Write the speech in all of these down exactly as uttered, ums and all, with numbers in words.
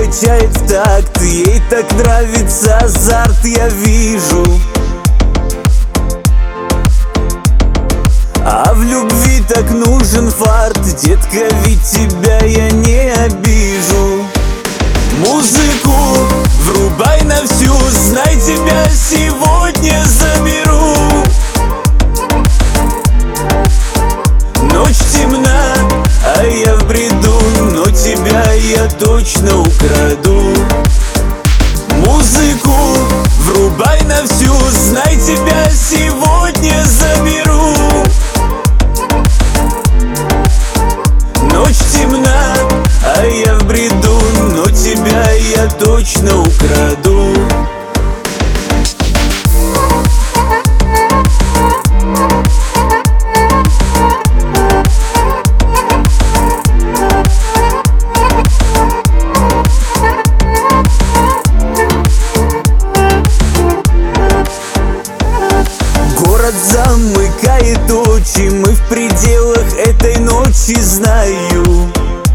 качает в такт. Ей так нравится азарт, я вижу. А в любви так нужен фарт, детка, ведь тебя я не обижу. Музыку врубай на всю, знай, тебя сегодня заберу. Ночь темна, а я в бреду, но тебя я точно украду. Музыку врубай на всю, знай, тебя сегодня заберу. Ночь темна, а я в бреду, но тебя я точно украду. Город замыкает очи, мы в пределах этой ночи, знаю.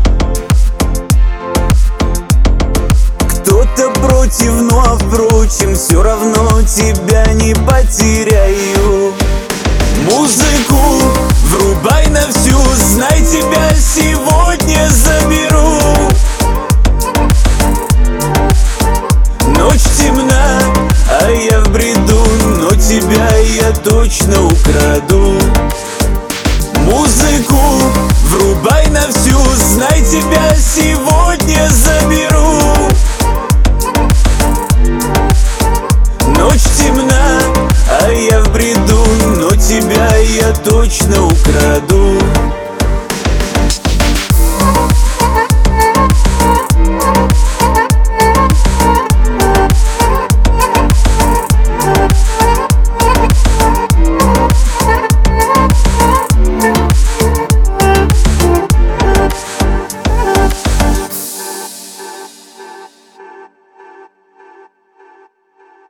Кто-то против, ну а впрочем, все равно тебя не потеряю. Музыку врубай на всю, знай, тебя сегодня заберу. Ночь темна, а я в бреду, но тебя я точно украду. Музыку врубай на всю, знай, тебя сегодня заберу. Ночь темна, а я в бреду, но тебя я точно украду.